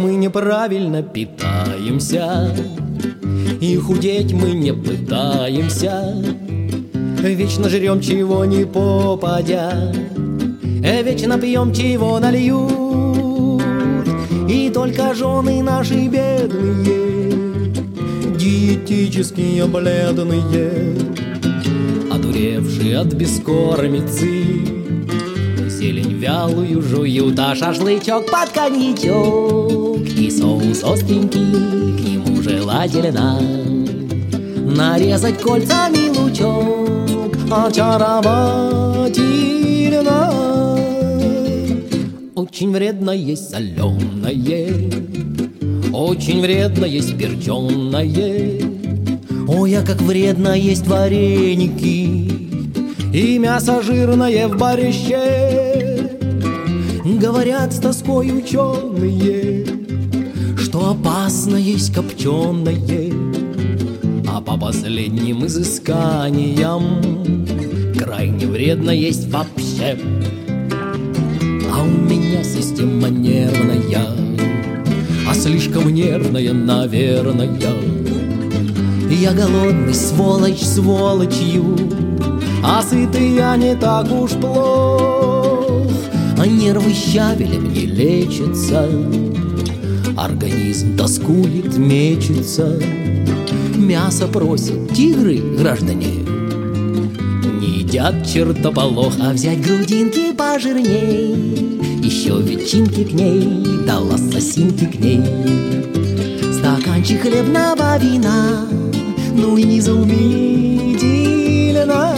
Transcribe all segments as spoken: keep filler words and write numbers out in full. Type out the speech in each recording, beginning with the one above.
мы неправильно питаемся, и худеть мы не пытаемся. Вечно жрем, чего не попадя, вечно пьем, чего нальют. И только жены наши бедные, диетические бледные, одуревшие от бескормицы, зелень вялую жуют, а шашлычок под коньячок. И соус остренький, к нему желательно нарезать кольцами лучок очаровательно. Очень вредно есть соленое, очень вредно есть перченое. Ой, а как вредно есть вареники и мясо жирное в борще. Говорят с тоской ученые, что опасно есть копченое, а по последним изысканиям крайне вредно есть вообще. А у меня система нервная, а слишком нервная, наверное. Я голодный, сволочь, сволочью, а сытый я не так уж плох. А нервы щавелем не лечатся, организм тоскует, мечется. Мясо просят тигры, граждане, не едят чертополох, а взять грудинки пожирней, еще ветчинки к ней, да лососинки к ней, стаканчик хлебного вина, ну и незаумительно.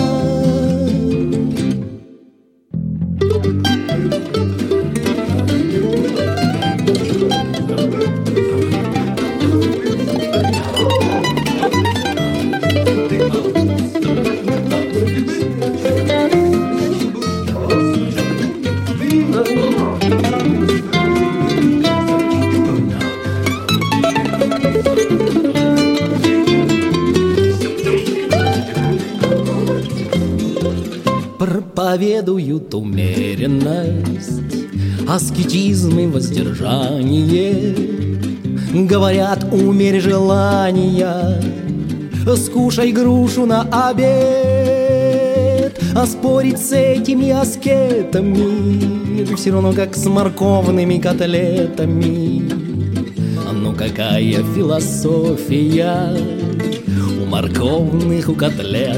Проповедуют умеренность, аскетизм и воздержание. Говорят, умерь желания, скушай грушу на обед. А спорить с этими аскетами все равно как с морковными котлетами. Ну какая философия у морковных, у котлет.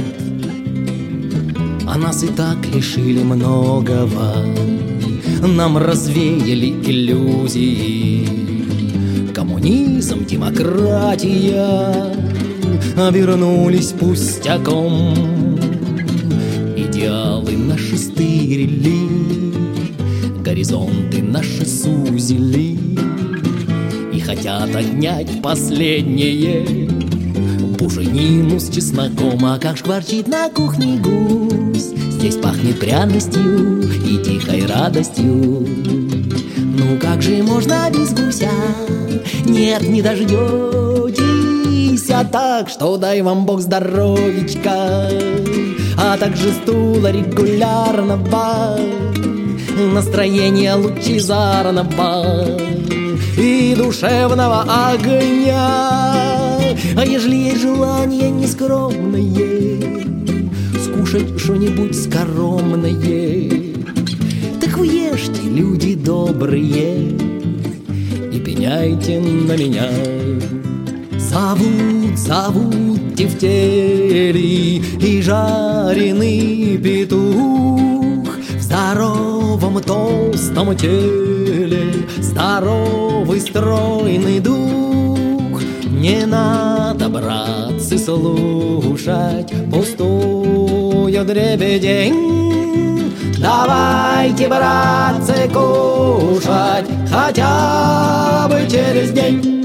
А нас и так лишили многого, нам развеяли иллюзии. Коммунизм, демократия обернулись пустяком. Идеалы наши стырили, горизонты наши сузили и хотят отнять последнее. Буженину с чесноком, а как шкварчит на кухне гусь. Здесь пахнет пряностью и тихой радостью. Ну как же можно без гуся? Нет, не дождетесь. А так, что дай вам Бог здоровичка, а также стула регулярного, настроения лучезарного и душевного огня. А ежели есть желание нескромное скушать что-нибудь скоромное, так вы ешьте, люди добрые, и пеняйте на меня. Зовут, зовут тефтели и жареный петух. В здоровом толстом теле здоровый стройный дух. Не надо, братцы, слушать пустую дребедень. Давайте, братцы, кушать хотя бы через день.